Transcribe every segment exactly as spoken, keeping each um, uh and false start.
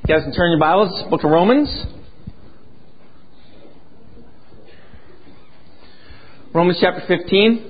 You guys can turn your Bibles, Book of Romans. Romans chapter fifteen.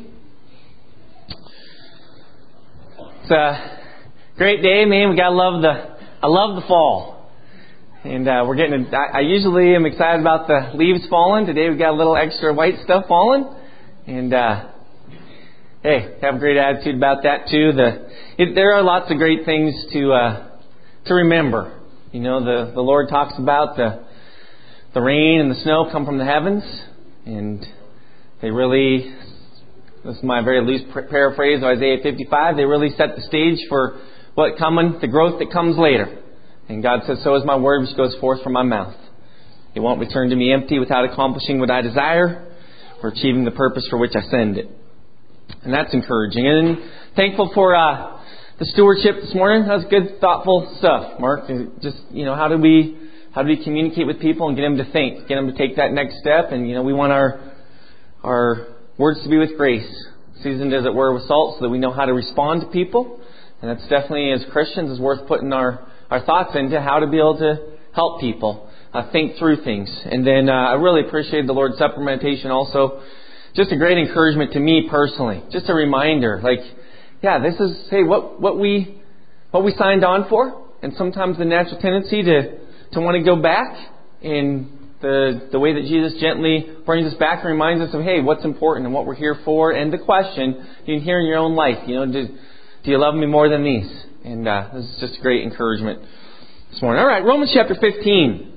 It's a great day, man. We gotta love the, I love the fall. And uh, we're getting, a, I, I usually am excited about the leaves falling. Today we got a little extra white stuff falling. And uh, hey, have a great attitude about that too. The it, there are lots of great things to uh, to remember. You know, the, the Lord talks about the the rain and the snow come from the heavens, and they really, this is my very loose paraphrase of Isaiah fifty-five, they really set the stage for what coming, the growth that comes later. And God says, so is my word which goes forth from my mouth. It won't return to me empty without accomplishing what I desire or achieving the purpose for which I send it. And that's encouraging. And thankful for uh, the stewardship this morning. That was good, thoughtful stuff, Mark. Just, you know, how do we how do we communicate with people and get them to think, get them to take that next step? And, you know, we want our our words to be with grace, seasoned as it were with salt, so that we know how to respond to people. And that's definitely, as Christians, is worth putting our, our thoughts into how to be able to help people uh, think through things. And then uh, I really appreciate the Lord's Supper meditation also. Just a great encouragement to me personally. Just a reminder, like, yeah, this is, hey, what, what we what we signed on for. And sometimes the natural tendency to, to want to go back, and the the way that Jesus gently brings us back and reminds us of, hey, what's important and what we're here for. And the question you can hear in your own life, you know, do, do you love me more than these? And uh, this is just a great encouragement this morning. All right, Romans chapter fifteen.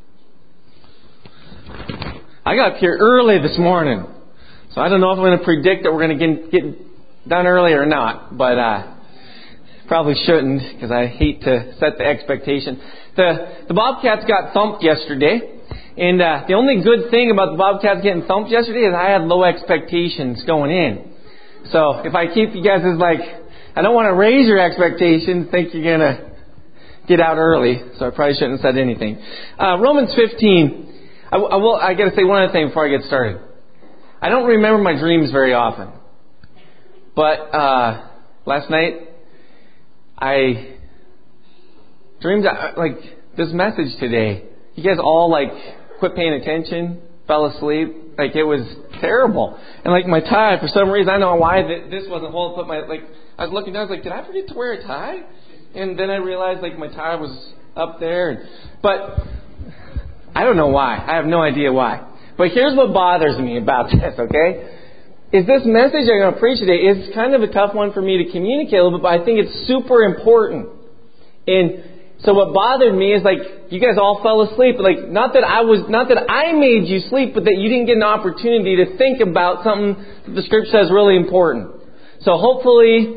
I got up here early this morning, so I don't know if I'm going to predict that we're going to get, get done early or not, but uh, probably shouldn't, because I hate to set the expectation. The the Bobcats got thumped yesterday, and uh, the only good thing about the Bobcats getting thumped yesterday is I had low expectations going in. So if I keep you guys as like, I don't want to raise your expectations, think you're going to get out early, so I probably shouldn't have said anything. Uh, Romans fifteen. I, I will. I got to say one other thing before I get started. I don't remember my dreams very often, but uh, last night I dreamed like this message today. You guys all like quit paying attention, fell asleep. Like it was terrible. And like my tie, for some reason, I don't know why this wasn't holding. Put my like I was looking down. I was like, did I forget to wear a tie? And then I realized like my tie was up there. But I don't know why. I have no idea why. But here's what bothers me about this, okay? Is this message I'm going to preach today is kind of a tough one for me to communicate a little bit, but I think it's super important. And so what bothered me is like you guys all fell asleep. Like not that I was, not that I made you sleep, but that you didn't get an opportunity to think about something that the Scripture says is really important. So hopefully,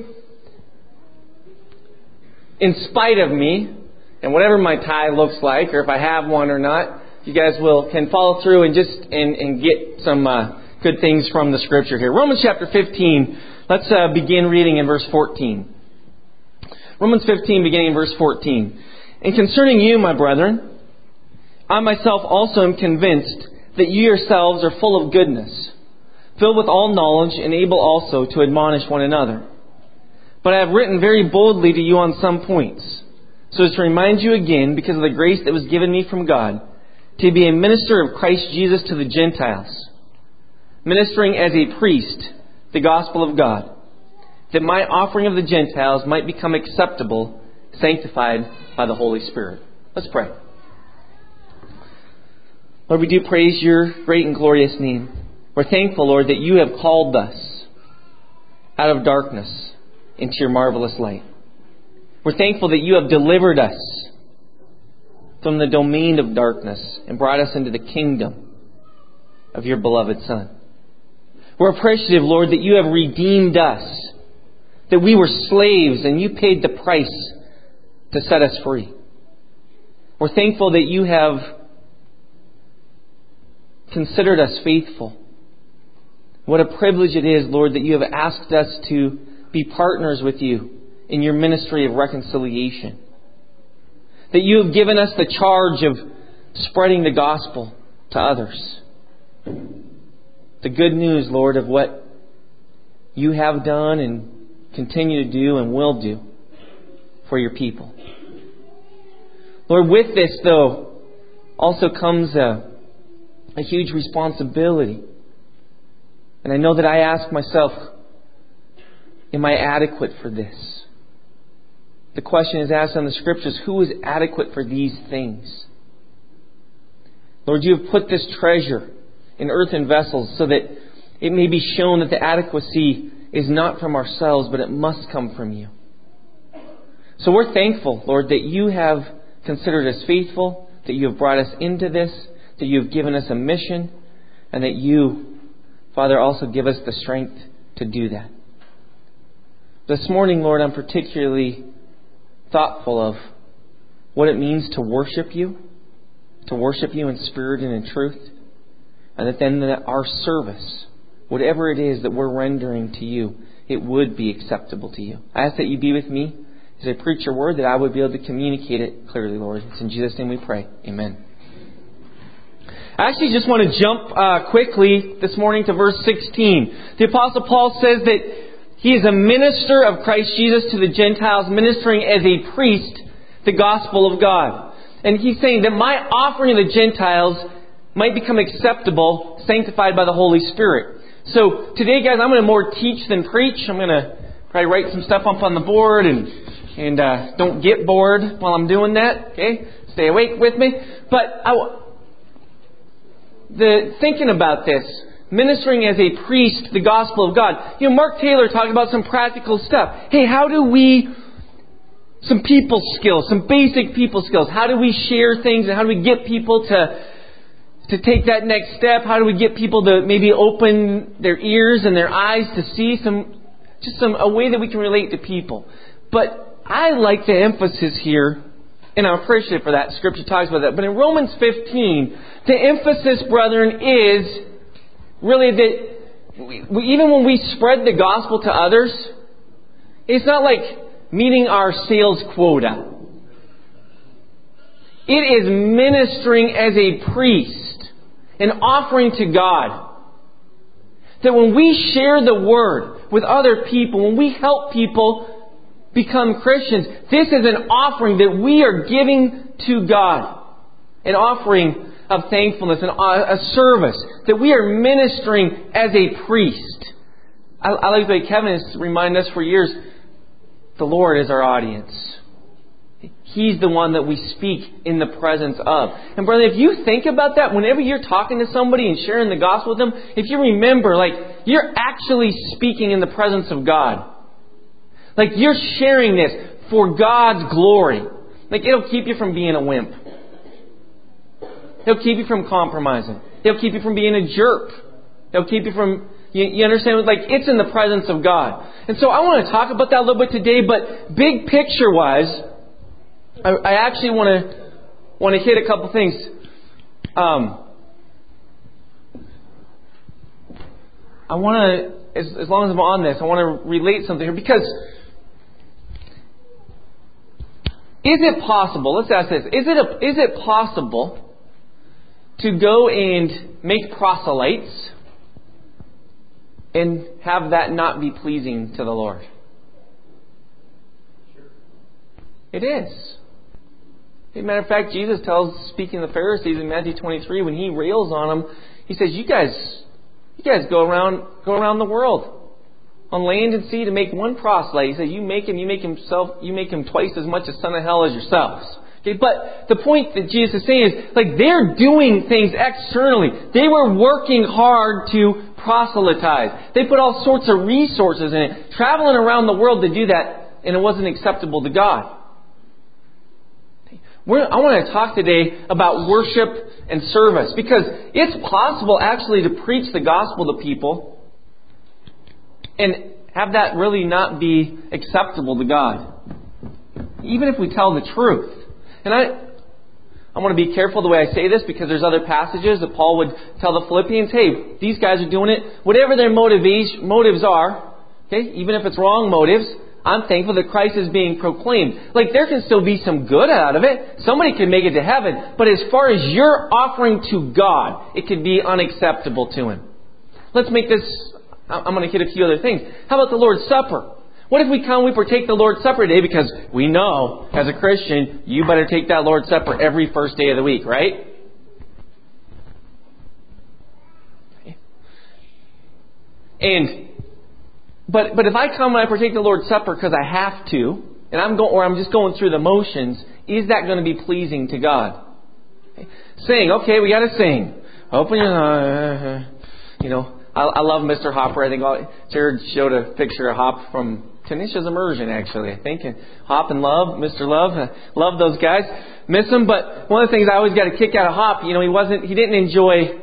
in spite of me, and whatever my tie looks like, or if I have one or not, you guys will can follow through and just and, and get some uh, good things from the Scripture here. Romans chapter fifteen. Let's uh, begin reading in verse fourteen. Romans fifteen, beginning in verse fourteen. And concerning you, my brethren, I myself also am convinced that you yourselves are full of goodness, filled with all knowledge, and able also to admonish one another. But I have written very boldly to you on some points, so as to remind you again, because of the grace that was given me from God, to be a minister of Christ Jesus to the Gentiles, ministering as a priest the gospel of God, that my offering of the Gentiles might become acceptable, sanctified by the Holy Spirit. Let's pray. Lord, we do praise your great and glorious name. We're thankful, Lord, that you have called us out of darkness into your marvelous light. We're thankful that you have delivered us from the domain of darkness and brought us into the kingdom of your beloved Son. We're appreciative, Lord, that you have redeemed us, that we were slaves and you paid the price to set us free. We're thankful that you have considered us faithful. What a privilege it is, Lord, that you have asked us to be partners with you in your ministry of reconciliation. That you have given us the charge of spreading the gospel to others. The good news, Lord, of what you have done and continue to do and will do for your people. Lord, with this, though, also comes a, a huge responsibility. And I know that I ask myself, am I adequate for this? The question is asked in the Scriptures, who is adequate for these things? Lord, you have put this treasure in earthen vessels so that it may be shown that the adequacy is not from ourselves, but it must come from you. So we're thankful, Lord, that you have considered us faithful, that you have brought us into this, that you have given us a mission, and that you, Father, also give us the strength to do that. This morning, Lord, I'm particularly thoughtful of what it means to worship you, to worship you in spirit and in truth, and that then that our service, whatever it is that we're rendering to you, it would be acceptable to you. I ask that you be with me as I preach your word, that I would be able to communicate it clearly, Lord. It's in Jesus' name we pray. Amen. I actually just want to jump uh, quickly this morning to verse sixteen. The Apostle Paul says that he is a minister of Christ Jesus to the Gentiles, ministering as a priest the gospel of God. And he's saying that my offering to the Gentiles might become acceptable, sanctified by the Holy Spirit. So today, guys, I'm going to more teach than preach. I'm going to probably write some stuff up on the board and and uh, don't get bored while I'm doing that. Okay, stay awake with me. But I, the thinking about this, ministering as a priest the gospel of God. You know, Mark Taylor talked about some practical stuff. Hey, how do we, some people skills, some basic people skills. How do we share things and how do we get people to to take that next step? How do we get people to maybe open their ears and their eyes to see some, just some a way that we can relate to people? But I like the emphasis here, and I'm appreciative for that. Scripture talks about that. But in Romans fifteen, the emphasis, brethren, is really that we, even when we spread the gospel to others, it's not like meeting our sales quota. It is ministering as a priest, an offering to God. That when we share the word with other people, when we help people become Christians, this is an offering that we are giving to God. An offering of thankfulness, and a service that we are ministering as a priest. I, I like the way Kevin has reminded us for years, the Lord is our audience. He's the one that we speak in the presence of. And brother, if you think about that, whenever you're talking to somebody and sharing the gospel with them, if you remember, like, you're actually speaking in the presence of God. Like, you're sharing this for God's glory. Like, it'll keep you from being a wimp. It'll keep you from compromising. It'll keep you from being a jerk. It'll keep you from, you, you understand? Like, it's in the presence of God. And so I want to talk about that a little bit today, but big picture-wise, I, I actually want to want to hit a couple things. Um, I want to, as, as long as I'm on this, I want to relate something here, because is it possible, let's ask this, is it, a, is it possible to go and make proselytes and have that not be pleasing to the Lord? It is. As a matter of fact, Jesus tells, speaking to the Pharisees in Matthew twenty-three, when He rails on them, He says, you guys, you guys go around, go around the world on land and sea to make one proselyte. He said, you make him, you make himself, you make him twice as much a son of hell as yourselves. Okay, but the point that Jesus is saying is, like, they're doing things externally. They were working hard to proselytize. They put all sorts of resources in it, traveling around the world to do that, and it wasn't acceptable to God. We're, I want to talk today about worship and service, because it's possible actually to preach the gospel to people and have that really not be acceptable to God, even if we tell the truth. And I, I want to be careful the way I say this, because there's other passages that Paul would tell the Philippians, hey, these guys are doing it, whatever their motivation, motives are, okay, even if it's wrong motives, I'm thankful that Christ is being proclaimed. Like, there can still be some good out of it. Somebody can make it to heaven. But as far as your offering to God, it could be unacceptable to Him. Let's make this, I'm going to hit a few other things. How about the Lord's Supper? What if we come, we partake the Lord's Supper today because we know, as a Christian, you better take that Lord's Supper every first day of the week, right? And, but, but if I come and I partake the Lord's Supper because I have to, and I'm going, or I'm just going through the motions, is that going to be pleasing to God? Okay. Sing, okay, we got to sing. Open your, uh, you know, I, I love Mister Hopper. I think all, Jared showed a picture of Hop from Tanisha's Immersion, actually. I think and Hop and Love, Mister Love, uh, love those guys. Miss them, but one of the things I always got a kick out of Hop, you know, he wasn't, he didn't enjoy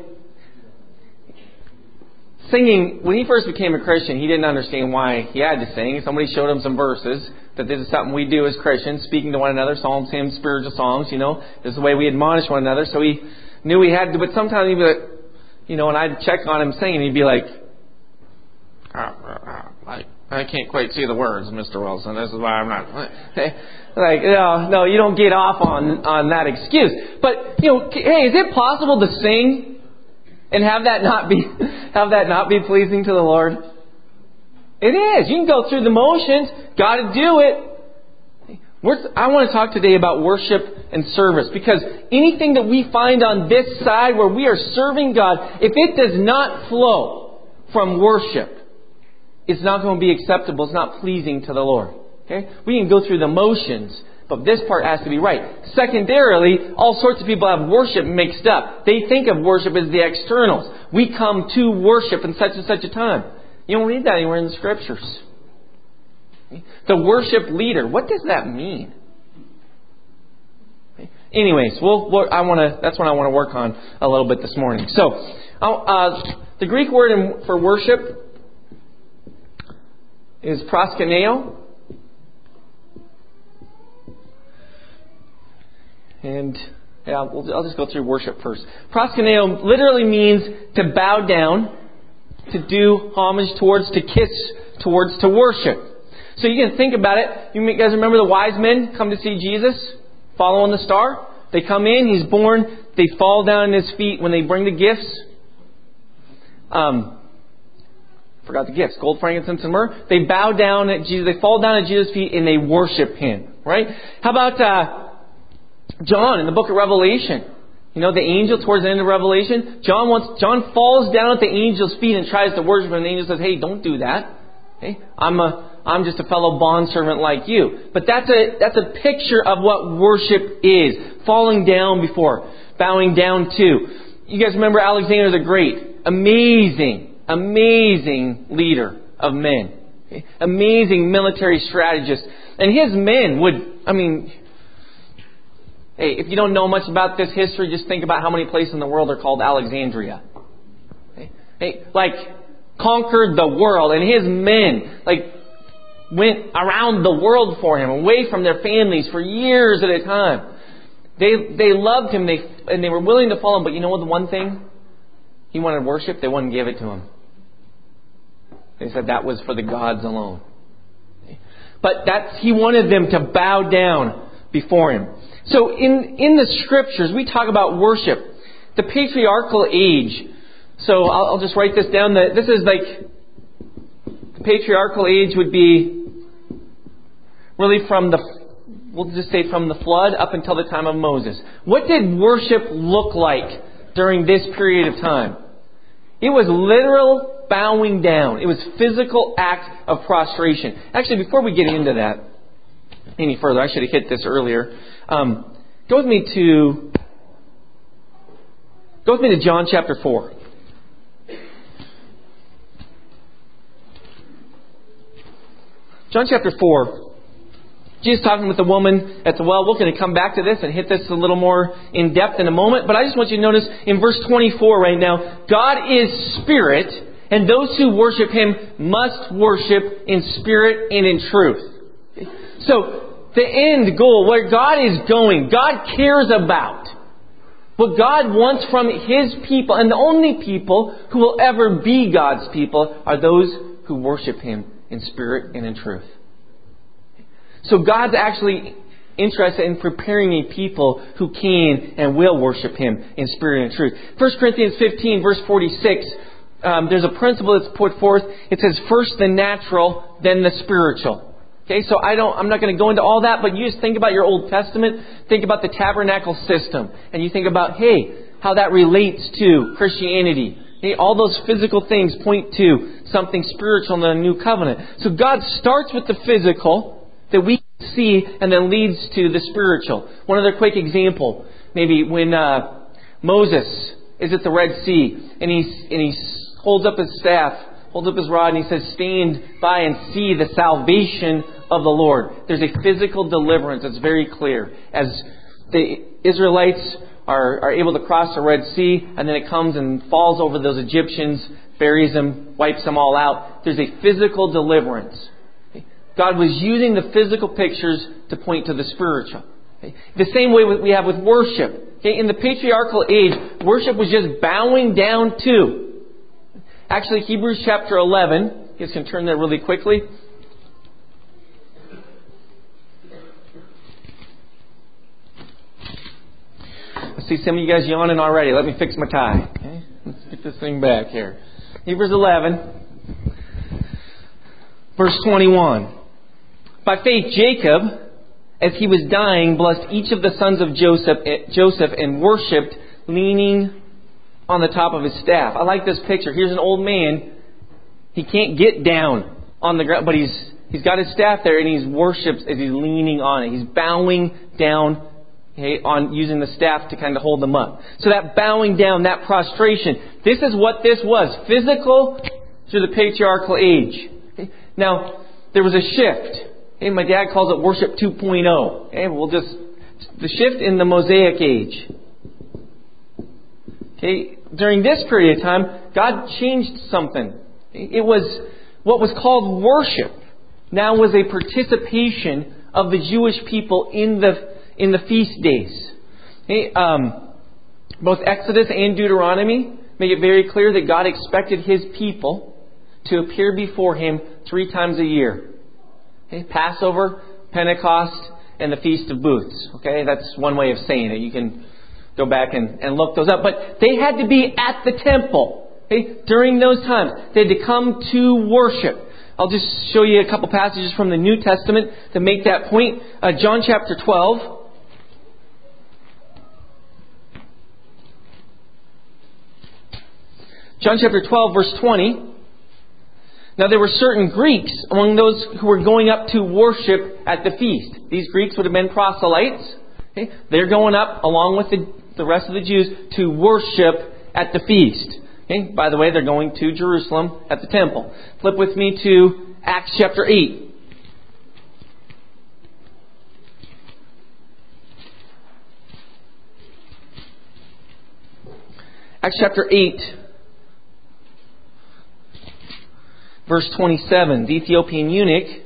singing. When he first became a Christian, he didn't understand why he had to sing. Somebody showed him some verses that this is something we do as Christians, speaking to one another, psalms, hymns, spiritual songs. You know, this is the way we admonish one another. So he knew he had to. But sometimes he'd be like, you know, and I'd check on him singing, he'd be like, oh, I I can't quite see the words, Mister Wilson. This is why I'm not. Like, no, no, you don't get off on on that excuse. But you know, hey, is it possible to sing and have that not be have that not be pleasing to the Lord? It is. You can go through the motions. Got to do it. We're, I want to talk today about worship and service, because anything that we find on this side where we are serving God, if it does not flow from worship, it's not going to be acceptable. It's not pleasing to the Lord. Okay? We can go through the motions, but this part has to be right. Secondarily, all sorts of people have worship mixed up. They think of worship as the externals. We come to worship in such and such a time. You don't read that anywhere in the Scriptures. The worship leader. What does that mean? Anyways, we'll, we'll, I want to. That's what I want to work on a little bit this morning. So, uh, the Greek word in, for worship is proskuneo. And yeah, we'll, I'll just go through worship first. Proskuneo literally means to bow down, to do homage towards, to kiss towards, to worship. So you can think about it. You guys remember the wise men come to see Jesus, following the star? They come in, He's born, they fall down at His feet when they bring the gifts. Um, forgot the gifts, gold, frankincense, and myrrh. They bow down at Jesus, they fall down at Jesus' feet and they worship Him. Right? How about uh, John in the book of Revelation? You know, the angel towards the end of Revelation, John wants John falls down at the angel's feet and tries to worship him, and the angel says, "Hey, don't do that. Hey, I'm a I'm just a fellow bondservant like you." But that's a that's a picture of what worship is. Falling down before, bowing down to. You guys remember Alexander the Great? Amazing, amazing leader of men. Okay? Amazing military strategist. And his men would, I mean, hey, if you don't know much about this history, just think about how many places in the world are called Alexandria. Okay? Hey, like, conquered the world, and his men, like, went around the world for him, away from their families for years at a time. They they loved him, they and they were willing to follow him. But you know what? The one thing he wanted worship, they wouldn't give it to him. They said that was for the gods alone. But that's he wanted them to bow down before him. So in in the Scriptures, we talk about worship, the patriarchal age. So I'll, I'll just write this down. That this is like the patriarchal age would be really from the, we'll just say from the flood up until the time of Moses. What did worship look like during this period of time? It was literal bowing down. It was physical act of prostration. Actually, before we get into that any further, I should have hit this earlier. Um, go with me to go with me to John chapter four. John chapter four. Jesus talking with the woman at the well. We're going to come back to this and hit this a little more in depth in a moment. But I just want you to notice in verse twenty-four right now, God is spirit, and those who worship Him must worship in spirit and in truth. So the end goal, where God is going, God cares about. What God wants from His people, and the only people who will ever be God's people, are those who worship Him in spirit and in truth. So God's actually interested in preparing a people who can and will worship Him in spirit and truth. First Corinthians fifteen, verse forty-six, um, there's a principle that's put forth. It says first the natural, then the spiritual. Okay, so I don't, I'm not going to go into all that, but you just think about your Old Testament, think about the tabernacle system, and you think about, hey, how that relates to Christianity. Okay, all those physical things point to something spiritual in the new covenant. So God starts with the physical that we can see and then leads to the spiritual. One other quick example, maybe when uh, Moses is at the Red Sea and he and he holds up his staff, holds up his rod, and he says, "Stand by and see the salvation of the Lord." There's a physical deliverance that's very clear as the Israelites are, are able to cross the Red Sea, and then it comes and falls over those Egyptians, buries them, wipes them all out. There's a physical deliverance. God was using the physical pictures to point to the spiritual. The same way we have with worship. In the patriarchal age, worship was just bowing down to. Actually, Hebrews chapter eleven, you guys can turn there really quickly. I see some of you guys yawning already. Let me fix my tie. Okay? Let's get this thing back here. Hebrews eleven, verse twenty-one. By faith, Jacob, as he was dying, blessed each of the sons of Joseph, Joseph and worshipped, leaning on the top of his staff. I like this picture. Here's an old man. He can't get down on the ground, but he's he's got his staff there, and he's worships as he's leaning on it. He's bowing down, okay, on using the staff to kind of hold them up. So that bowing down, that prostration, this is what this was. Physical through the patriarchal age. Okay? Now, there was a shift. Okay? My dad calls it worship two point oh. Okay? We'll just, the shift in the Mosaic age. Okay? During this period of time, God changed something. It was what was called worship. Now was a participation of the Jewish people in the in the feast days. Okay? Um, both Exodus and Deuteronomy make it very clear that God expected His people to appear before Him three times a year. Okay? Passover, Pentecost, and the Feast of Booths. Okay, that's one way of saying it. You can go back and, and look those up. But they had to be at the temple. Okay? During those times, they had to come to worship. I'll just show you a couple passages from the New Testament to make that point. Uh, John chapter twelve. John chapter twelve, verse twenty. Now there were certain Greeks among those who were going up to worship at the feast. These Greeks would have been proselytes. Okay? They're going up along with the, the rest of the Jews to worship at the feast. Okay? By the way, they're going to Jerusalem at the temple. Flip with me to Acts chapter eight. Acts chapter eight. Verse twenty-seven, the Ethiopian eunuch,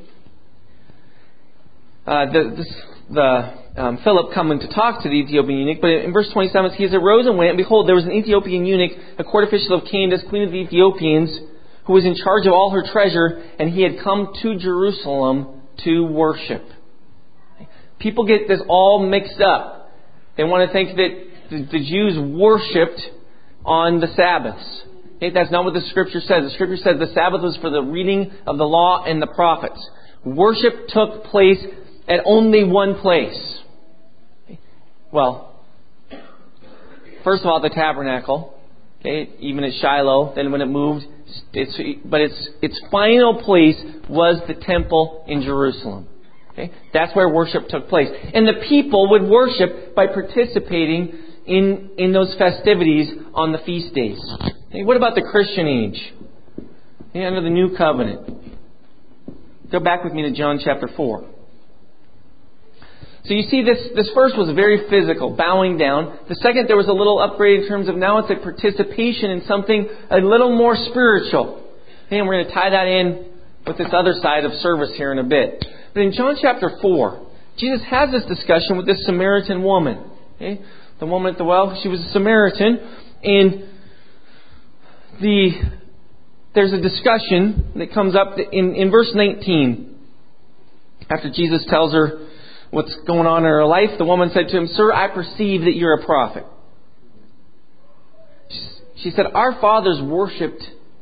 uh, the, this, the um, Philip coming to talk to the Ethiopian eunuch, but in verse twenty-seven, he arose and went, and behold, there was an Ethiopian eunuch, a court official of Candace, queen of the Ethiopians, who was in charge of all her treasure, and he had come to Jerusalem to worship. People get this all mixed up. They want to think that the, the Jews worshipped on the Sabbaths. Okay, that's not what the Scripture says. The Scripture says the Sabbath was for the reading of the law and the prophets. Worship took place at only one place. Well, first of all, the tabernacle. Okay, even at Shiloh. Then when it moved, it's, but its its final place was the temple in Jerusalem. Okay, that's where worship took place, and the people would worship by participating in in those festivities on the feast days. Okay, what about the Christian age? Okay, under the new covenant. Go back with me to John chapter four. So you see this, this first was very physical, bowing down. The second, there was a little upgrade in terms of now it's a participation in something a little more spiritual. Okay, and we're going to tie that in with this other side of service here in a bit. But in John chapter four, Jesus has this discussion with this Samaritan woman. Okay? The woman at the well, she was a Samaritan, and the there's a discussion that comes up in, in verse nineteen. After Jesus tells her what's going on in her life, the woman said to him, "Sir, I perceive that you're a prophet." She said, "Our fathers worshipped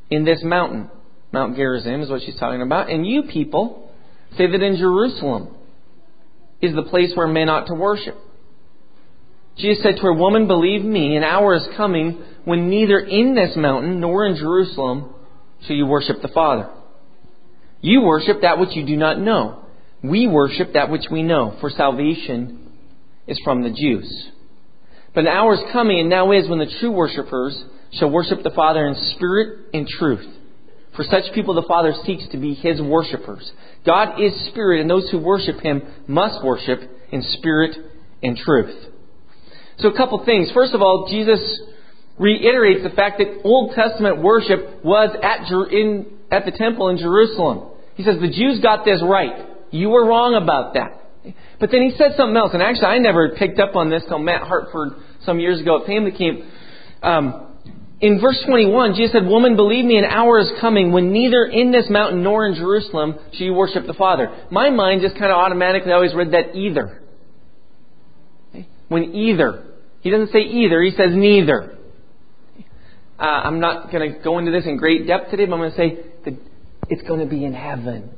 in this mountain. Mount Gerizim is what she's talking about. And you people say that in Jerusalem is the place where men ought to worship. Jesus said to her, Woman, believe me, an hour is coming when neither in this mountain nor in Jerusalem shall you worship the Father. You worship that which you do not know. We worship that which we know, for salvation is from the Jews. But an hour is coming, and now is, when the true worshippers shall worship the Father in spirit and truth. For such people the Father seeks to be His worshippers. God is spirit, and those who worship Him must worship in spirit and truth. So a couple things. First of all, Jesus reiterates the fact that Old Testament worship was at Jer- in at the temple in Jerusalem. He says the Jews got this right. You were wrong about that. But then he said something else. And actually, I never picked up on this till Matt Hartford some years ago at Family Camp. Um, in verse twenty-one, Jesus said, Woman, believe me, an hour is coming when neither in this mountain nor in Jerusalem shall you worship the Father. My mind just kind of automatically always read that either. Okay? When either. He doesn't say either, he says neither. Uh, I'm not going to go into this in great depth today, but I'm going to say that it's going to be in heaven.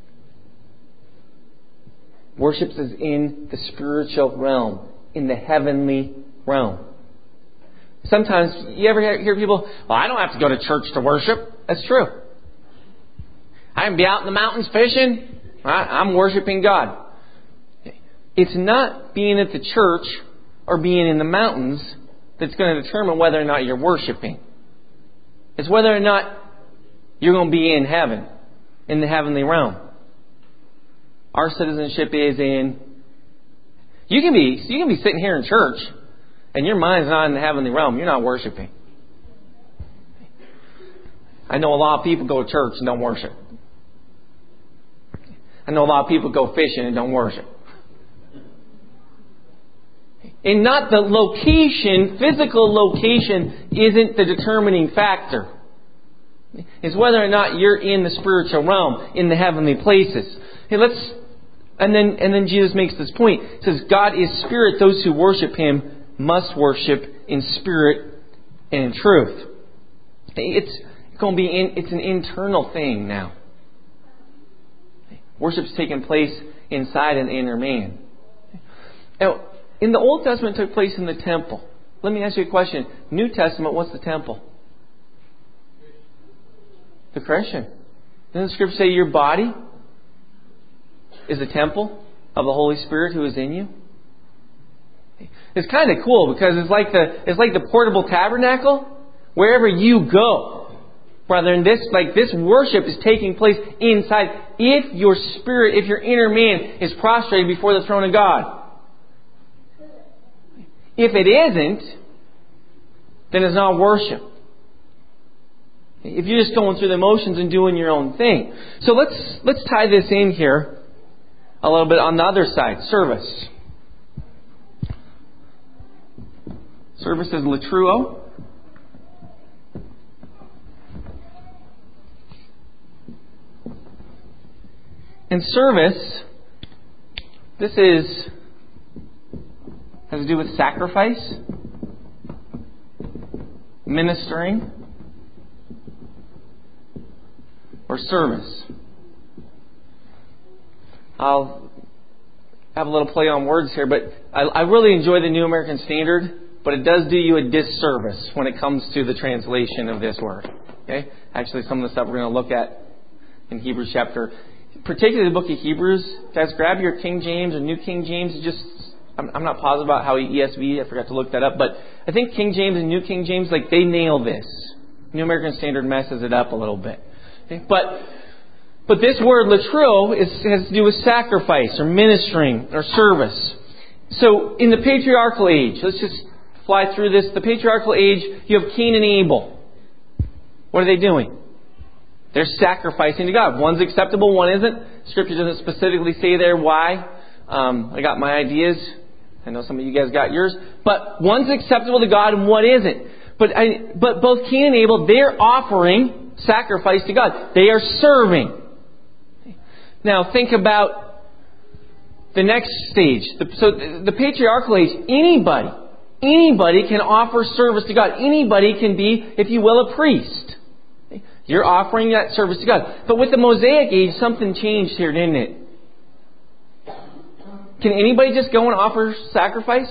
Worship is in the spiritual realm, in the heavenly realm. Sometimes, you ever hear people, well, I don't have to go to church to worship. That's true. I can be out in the mountains fishing. I'm worshiping God. It's not being at the church or being in the mountains that's going to determine whether or not you're worshiping. It's whether or not you're going to be in heaven, in the heavenly realm. Our citizenship is in... You can be you can be sitting here in church and your mind's not in the heavenly realm. You're not worshiping. I know a lot of people go to church and don't worship. I know a lot of people go fishing and don't worship. And not the location, physical location isn't the determining factor. It's whether or not you're in the spiritual realm, in the heavenly places. Hey, let's, and then and then Jesus makes this point. He says, God is spirit. Those who worship Him must worship in spirit and in truth. It's going to be in, it's an internal thing now. Worship's taking place inside an inner man. Now, in the Old Testament, it took place in the temple. Let me ask you a question. New Testament, what's the temple? The Christian. Doesn't the Scripture say your body is a temple of the Holy Spirit who is in you? It's kind of cool because it's like the it's like the portable tabernacle. Wherever you go, brother, and this like this worship is taking place inside. If your spirit, if your inner man is prostrated before the throne of God. If it isn't, then it's not worship. If you're just going through the motions and doing your own thing. So let's let's tie this in here a little bit on the other side. Service. Service is latruo. And service, this is has to do with sacrifice, ministering, or service. I'll have a little play on words here, but I, I really enjoy the New American Standard, but it does do you a disservice when it comes to the translation of this word. Okay? Actually, some of the stuff we're going to look at in Hebrews chapter, particularly the book of Hebrews. Guys, grab your King James or New King James. Just I'm, I'm not positive about how E S V. I forgot to look that up, but I think King James and New King James, like they nail this. New American Standard messes it up a little bit. Okay? But but this word latruo is has to do with sacrifice or ministering or service. So in the patriarchal age, let's just fly through this. The patriarchal age, you have Cain and Abel. What are they doing? They're sacrificing to God. One's acceptable, one isn't. Scripture doesn't specifically say there why. Um, I got my ideas. I know some of you guys got yours. But one's acceptable to God and one isn't. But I, but both Cain and Abel, they're offering sacrifice to God. They are serving. Now think about the next stage. The, so the patriarchal age, anybody, anybody can offer service to God. Anybody can be, if you will, a priest. You're offering that service to God. But with the Mosaic age, something changed here, didn't it? Can anybody just go and offer sacrifice?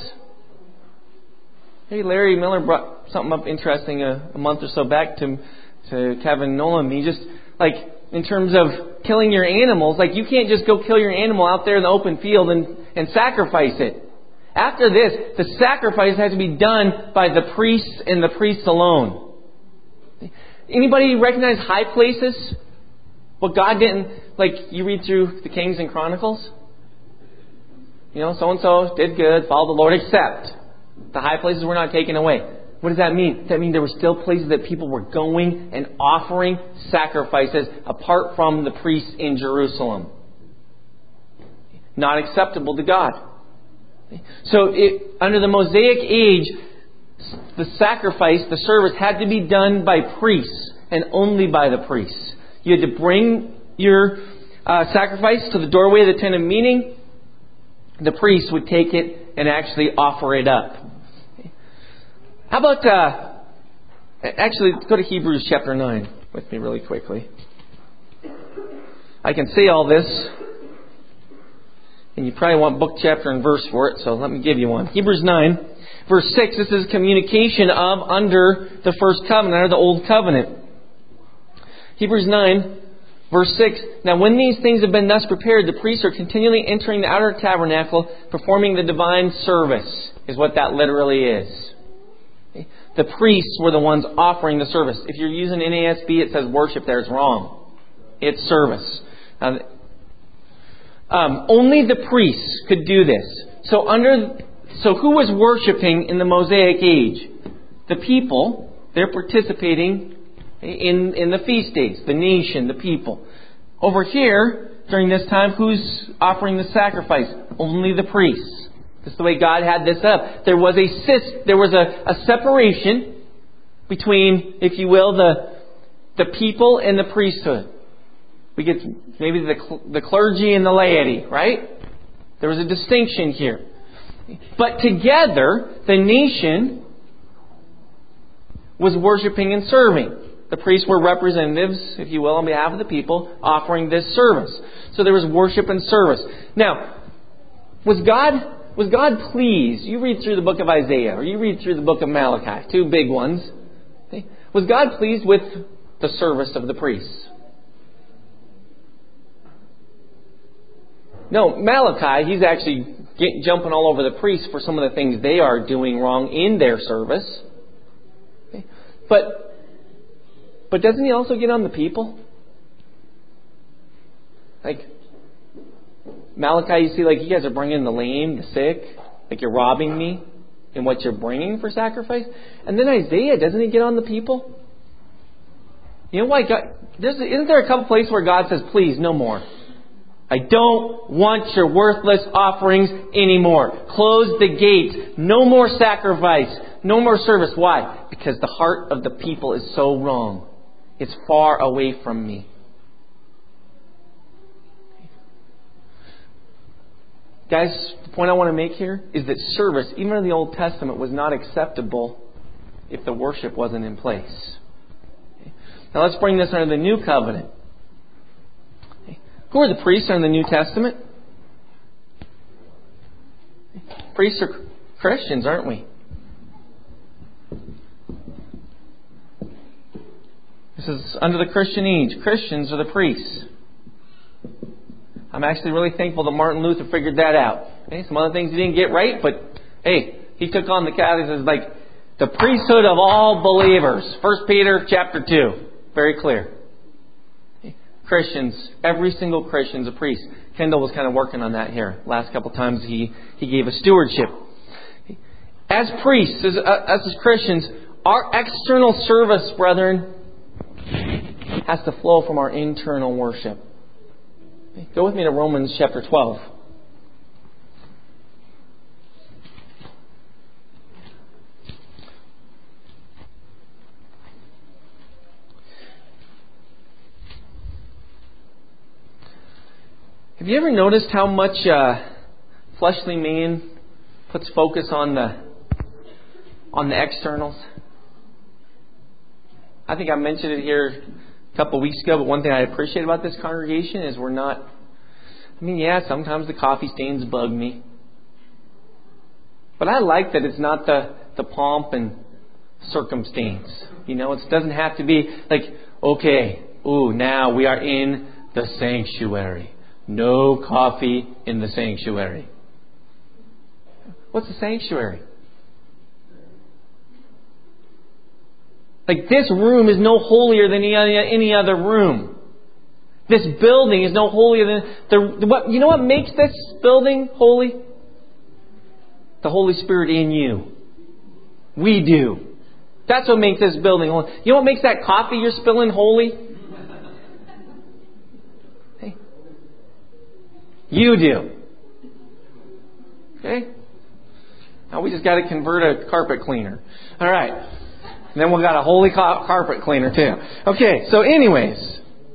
Hey, Larry Miller brought something up interesting a, a month or so back to to Kevin Nolan. He just, like, in terms of killing your animals, like, you can't just go kill your animal out there in the open field and, and sacrifice it. After this, the sacrifice has to be done by the priests and the priests alone. Anybody recognize high places? What God didn't, like, you read through the Kings and Chronicles? You know, so-and-so did good, followed the Lord, except the high places were not taken away. What does that mean? Does that mean there were still places that people were going and offering sacrifices apart from the priests in Jerusalem? Not acceptable to God. So it, under the Mosaic age, the sacrifice, the service had to be done by priests and only by the priests. You had to bring your uh, sacrifice to the doorway of the tent of meeting. The priest would take it and actually offer it up. How about, uh, actually, let's go to Hebrews chapter nine with me really quickly. I can say all this, and you probably want book, chapter, and verse for it, so let me give you one. Hebrews nine, verse six, this is communication of under the first covenant, under the old covenant. Hebrews nine, verse six, now when these things have been thus prepared, the priests are continually entering the outer tabernacle, performing the divine service, is what that literally is. The priests were the ones offering the service. If you're using N A S B, it says worship there. It's wrong. It's service. Now, um, only the priests could do this. So under, so who was worshiping in the Mosaic age? The people. They're participating in, in the feast days. The nation, the people. Over here, during this time, who's offering the sacrifice? Only the priests. That's the way God had this up. There was a there was a, a separation between, if you will, the the people and the priesthood. We get maybe the the clergy and the laity, right? There was a distinction here. But together, the nation was worshiping and serving. The priests were representatives, if you will, on behalf of the people, offering this service. So there was worship and service. Now, was God was God pleased? You read through the book of Isaiah, or you read through the book of Malachi, two big ones. Okay? Was God pleased with the service of the priests? No, Malachi, he's actually get, jumping all over the priests for some of the things they are doing wrong in their service. Okay? But, but doesn't he also get on the people? Like, Malachi, you see, like, you guys are bringing the lame, the sick, like you're robbing me in what you're bringing for sacrifice. And then Isaiah, doesn't he get on the people? You know why God, there's, isn't there a couple places where God says, please, no more. I don't want your worthless offerings anymore. Close the gates. No more sacrifice. No more service. Why? Because the heart of the people is so wrong. It's far away from me. Guys, the point I want to make here is that service, even in the Old Testament, was not acceptable if the worship wasn't in place. Okay. Now let's bring this under the New Covenant. Okay. Who are the priests under the New Testament? Priests are Christians, aren't we? This is under the Christian age. Christians are the priests. I'm actually really thankful that Martin Luther figured that out. Okay? Some other things he didn't get right, but hey, he took on the Catholics as like the priesthood of all believers. First Peter chapter two. Very clear. Okay? Christians, every single Christian is a priest. Kendall was kind of working on that here. Last couple times he, he gave a stewardship. As priests, as, uh, as Christians, our external service, brethren, has to flow from our internal worship. Go with me to Romans chapter twelve. Have you ever noticed how much uh, fleshly man puts focus on the on the externals? I think I mentioned it here a couple of weeks ago, but one thing I appreciate about this congregation is we're not, I mean, yeah, sometimes the coffee stains bug me. But I like that it's not the, the pomp and circumstance. You know, it doesn't have to be like, okay, ooh, now we are in the sanctuary. No coffee in the sanctuary. What's the sanctuary? Like, this room is no holier than any, any other room. This building is no holier than the what. You know what makes this building holy? The Holy Spirit in you. We do. That's what makes this building holy. You know what makes that coffee you're spilling holy? Hey. You do. Okay? Now we just got to convert a carpet cleaner. All right. And then we got a holy ca- carpet cleaner too. Okay, so anyways.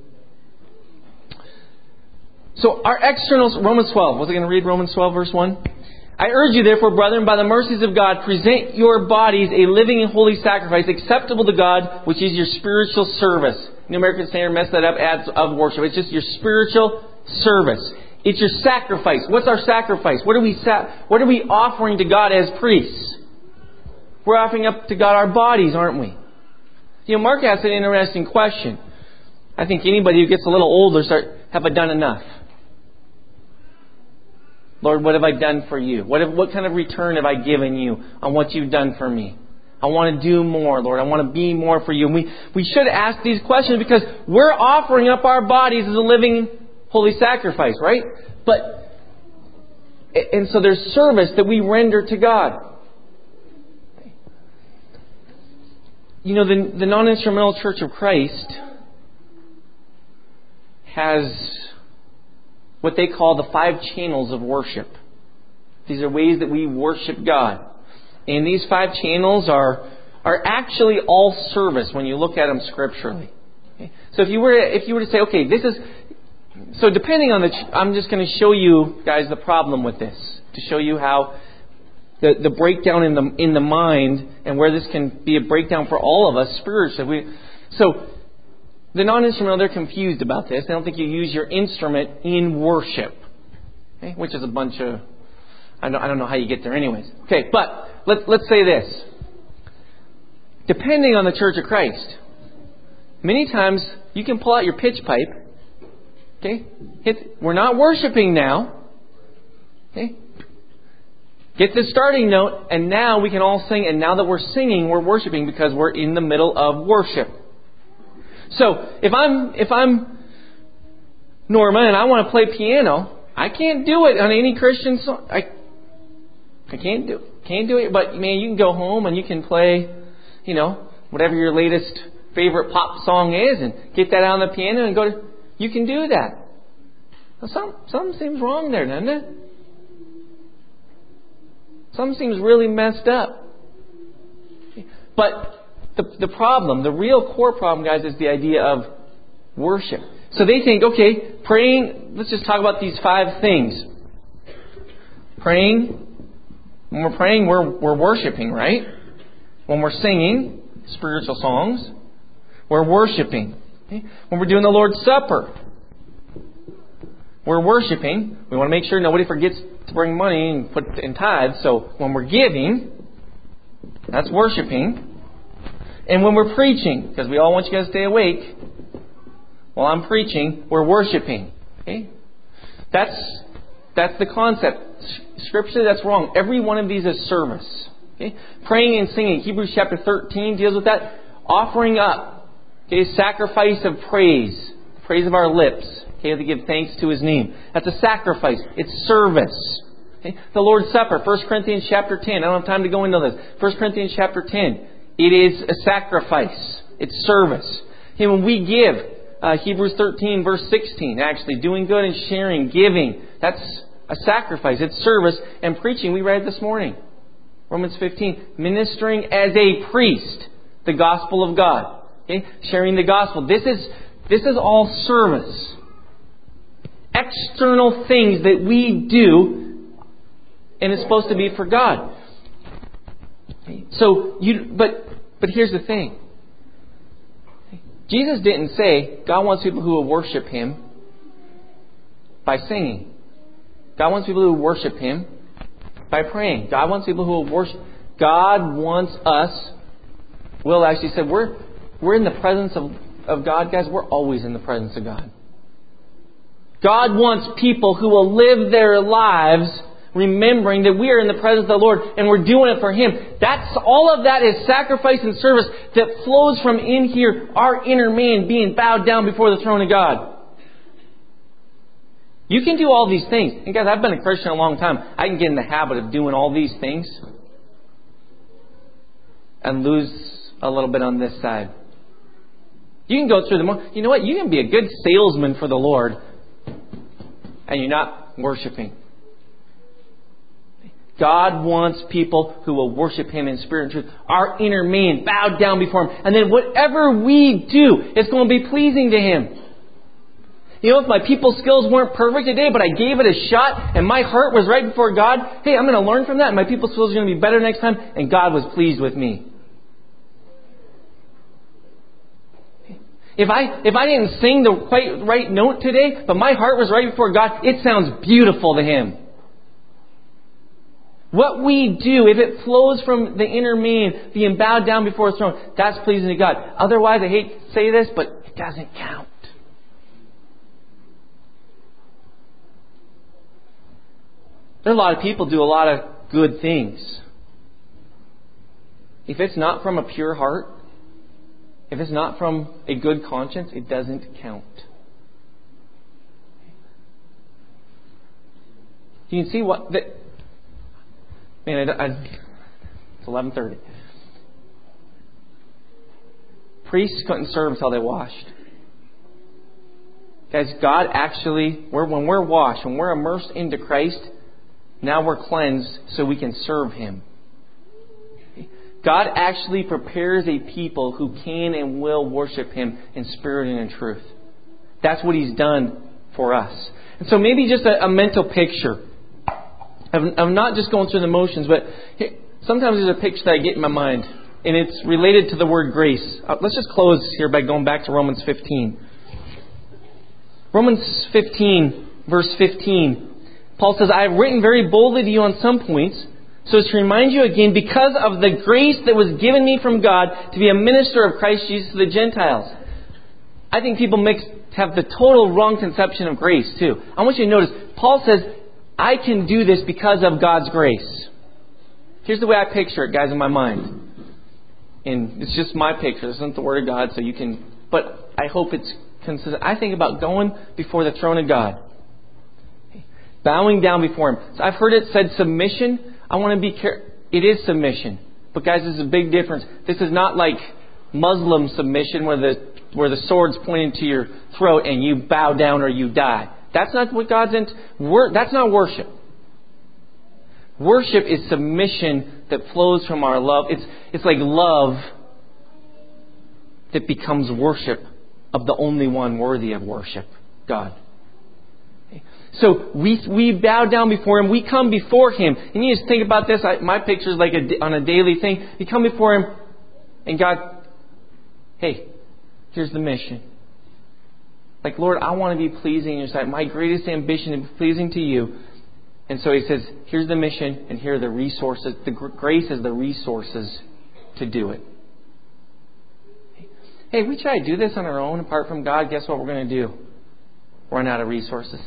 So our external, Romans twelve. Was I going to read Romans twelve verse one? I urge you therefore, brethren, by the mercies of God, present your bodies a living and holy sacrifice, acceptable to God, which is your spiritual service. New American Standard messed that up, adds of worship. It's just your spiritual service. It's your sacrifice. What's our sacrifice? What are we sa- What are we offering to God as priests? We're offering up to God our bodies, aren't we? You know, Mark asked an interesting question. I think anybody who gets a little older start, have I done enough? Lord, what have I done for you? What have, what kind of return have I given you on what you've done for me? I want to do more, Lord. I want to be more for you. And we, we should ask these questions because we're offering up our bodies as a living holy sacrifice, right? But, and so there's service that we render to God. You know, the, the Non-Instrumental Church of Christ has what they call the five channels of worship. These are ways that we worship God. And these five channels are are actually all service when you look at them scripturally. Okay? So if you were to, if you were to say, okay, this is so depending on the, I'm just going to show you guys the problem with this to show you how the the breakdown in the in the mind and where this can be a breakdown for all of us spiritually. We, so. The non-instrumental, they're confused about this. They don't think you use your instrument in worship. Okay? Which is a bunch of... I don't, I don't know how you get there anyways. Okay, but let's, let's say this. Depending on the Church of Christ, many times you can pull out your pitch pipe. Okay? Hit, we're not worshiping now. Okay? Get the starting note, and now we can all sing. And now that we're singing, we're worshiping because we're in the middle of worship. So, if I'm if I'm Norma and I want to play piano, I can't do it on any Christian song. I I can't do can't do it. But man, you can go home and you can play, you know, whatever your latest favorite pop song is, and get that out on the piano and go to. You can do that. Well, some something seems wrong there, doesn't it? Something seems really messed up. But The, the problem, the real core problem, guys, is the idea of worship. So they think, okay, praying, let's just talk about these five things. Praying, when we're praying, we're, we're worshiping, right? When we're singing spiritual songs, we're worshiping. Okay? When we're doing the Lord's Supper, we're worshiping. We want to make sure nobody forgets to bring money and put in tithes. So when we're giving, that's worshiping. And when we're preaching, because we all want you guys to stay awake, while I'm preaching, we're worshiping. Okay? That's that's the concept. Scripturally, that's wrong. Every one of these is service. Okay? Praying and singing. Hebrews chapter thirteen deals with that. Offering up. Okay? Sacrifice of praise. Praise of our lips. Okay? To give thanks to His name. That's a sacrifice. It's service. Okay? The Lord's Supper. First Corinthians chapter ten. I don't have time to go into this. First Corinthians chapter ten. It is a sacrifice. It's service. And when we give, uh, Hebrews thirteen verse sixteen, actually, doing good and sharing, giving, that's a sacrifice. It's service. And preaching, we read this morning. Romans fifteen, ministering as a priest, the gospel of God. Okay? Sharing the gospel. This is, this is all service. External things that we do, and it's supposed to be for God. So you, but but here's the thing. Jesus didn't say God wants people who will worship Him by singing. God wants people who will worship Him by praying. God wants people who will worship. God wants us. Will actually said, we're, we're in the presence of, of God. Guys, we're always in the presence of God. God wants people who will live their lives remembering that we are in the presence of the Lord and we're doing it for Him. That's all of that is sacrifice and service that flows from in here, our inner man being bowed down before the throne of God. You can do all these things. And guys, I've been a Christian a long time. I can get in the habit of doing all these things and lose a little bit on this side. You can go through them. You know what? You can be a good salesman for the Lord and you're not worshiping. God wants people who will worship Him in spirit and truth. Our inner man bowed down before Him. And then whatever we do, it's going to be pleasing to Him. You know, if my people skills weren't perfect today, but I gave it a shot and my heart was right before God, hey, I'm going to learn from that and my people skills are going to be better next time and God was pleased with me. If I if I didn't sing the quite right note today, but my heart was right before God, it sounds beautiful to Him. What we do, if it flows from the inner man being bowed down before His throne, that's pleasing to God. Otherwise, I hate to say this, but it doesn't count. There are a lot of people do a lot of good things. If it's not from a pure heart, if it's not from a good conscience, it doesn't count. You can see what... The, man, I, I, it's eleven thirty. Priests couldn't serve until they washed. Guys, God actually... We're, when we're washed, when we're immersed into Christ, now we're cleansed so we can serve Him. God actually prepares a people who can and will worship Him in spirit and in truth. That's what He's done for us. And so maybe just a, a mental picture of, of not just going through the motions, but sometimes there's a picture that I get in my mind, and it's related to the word grace. Uh, let's just close here by going back to Romans fifteen. Romans fifteen, verse fifteen. Paul says, I have written very boldly to you on some points, so as to remind you again, because of the grace that was given me from God to be a minister of Christ Jesus to the Gentiles. I think people mix, have the total wrong conception of grace too. I want you to notice, Paul says, I can do this because of God's grace. Here's the way I picture it, guys, in my mind. And it's just my picture. This isn't the Word of God, so you can... But I hope it's consistent. I think about going before the throne of God. Bowing down before Him. So I've heard it said submission. I want to be careful. It is submission. But guys, there's a big difference. This is not like Muslim submission where the where the sword's pointing to your throat and you bow down or you die. That's not what God's into. That's not worship. Worship is submission that flows from our love. It's it's like love that becomes worship of the only one worthy of worship, God. So we we bow down before Him. We come before Him. And you just think about this. I, my picture is like a, on a daily thing. You come before Him and God, hey, here's the mission. Like, Lord, I want to be pleasing in Your sight. My greatest ambition is pleasing to You. And so He says, here's the mission and here are the resources. The grace is the resources to do it. Hey, we try to do this on our own apart from God. Guess what we're going to do? Run out of resources.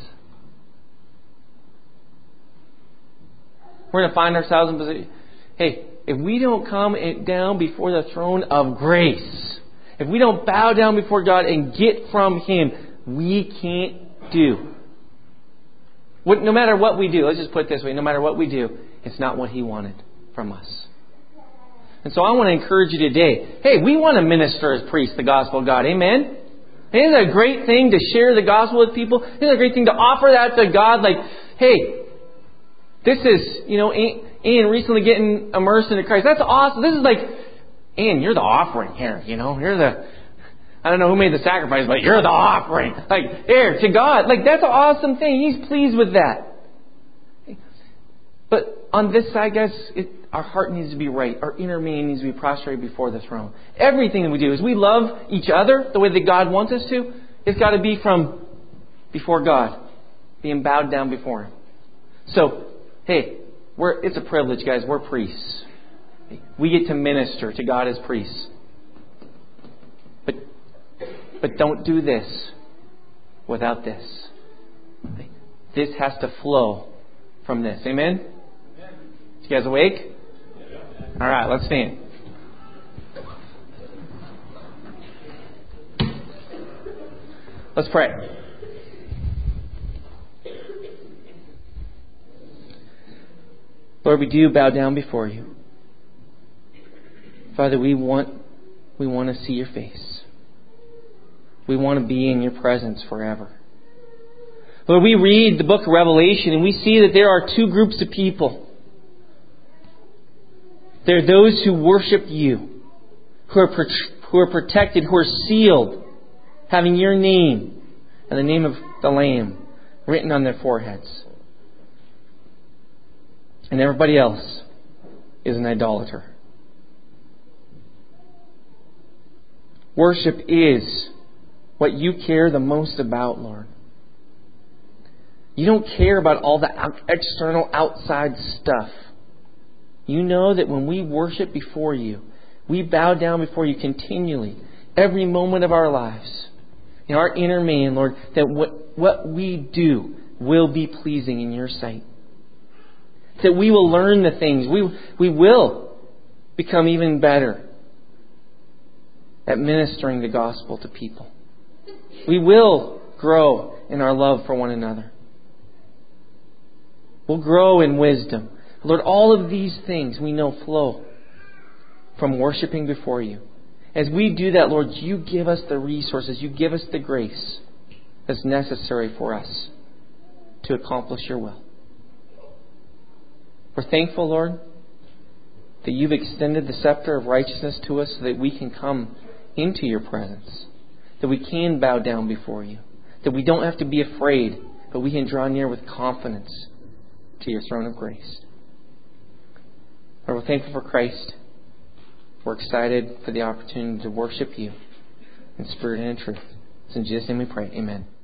We're going to find ourselves in position. Hey, if we don't come down before the throne of grace, if we don't bow down before God and get from Him, we can't do. What, no matter what we do, let's just put it this way, no matter what we do, it's not what He wanted from us. And so I want to encourage you today, hey, we want to minister as priests the gospel of God. Amen? Isn't it a great thing to share the gospel with people? Isn't it a great thing to offer that to God? Like, hey, this is, you know, Ian recently getting immersed into Christ. That's awesome. This is like, Ian, you're the offering here, you know. You're the, I don't know who made the sacrifice, but you're the offering. Like, here, to God. Like, that's an awesome thing. He's pleased with that. But on this side, guys, it, our heart needs to be right. Our inner man needs to be prostrate before the throne. Everything that we do, as we love each other the way that God wants us to, it's got to be from before God, being bowed down before Him. So, hey, we're, it's a privilege, guys. We're priests. We get to minister to God as priests. But, but don't do this without this. This has to flow from this. Amen? You guys awake? All right, let's stand. Let's pray. Lord, we do bow down before you. Father, we want we want to see your face. We want to be in your presence forever. Lord, we read the book of Revelation and we see that there are two groups of people. There are those who worship you, who are who are protected, who are sealed, having your name and the name of the Lamb written on their foreheads. And everybody else is an idolater. Worship is what you care the most about, Lord. You don't care about all the external outside stuff. You know that when we worship before you, we bow down before you continually, every moment of our lives, in our inner man, Lord, that what, what we do will be pleasing in your sight. That we will learn the things. We, we will become even better at ministering the gospel to people. We will grow in our love for one another. We'll grow in wisdom. Lord, all of these things we know flow from worshiping before you. As we do that, Lord, you give us the resources, you give us the grace that's necessary for us to accomplish your will. We're thankful, Lord, that you've extended the scepter of righteousness to us so that we can come into your presence, that we can bow down before you, that we don't have to be afraid, but we can draw near with confidence to your throne of grace. Lord, we're thankful for Christ. We're excited for the opportunity to worship you in spirit and in truth. It's in Jesus' name we pray. Amen.